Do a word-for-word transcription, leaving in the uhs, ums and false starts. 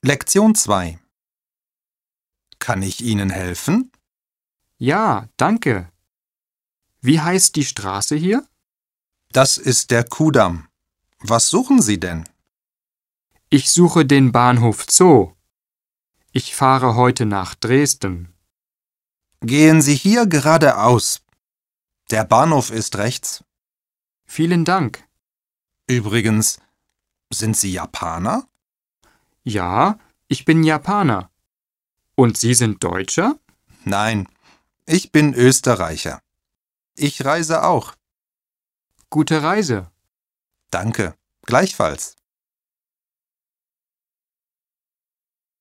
Lektion zwei. Kann ich Ihnen helfen? Ja, danke. Wie heißt die Straße hier? Das ist der Kudamm. Was suchen Sie denn? Ich suche den Bahnhof Zoo. Ich fahre heute nach Dresden. Gehen Sie hier geradeaus. Der Bahnhof ist rechts. Vielen Dank. Übrigens, sind Sie Japaner? Ja, ich bin Japaner. Und Sie sind Deutscher? Nein, ich bin Österreicher. Ich reise auch. Gute Reise. Danke, gleichfalls.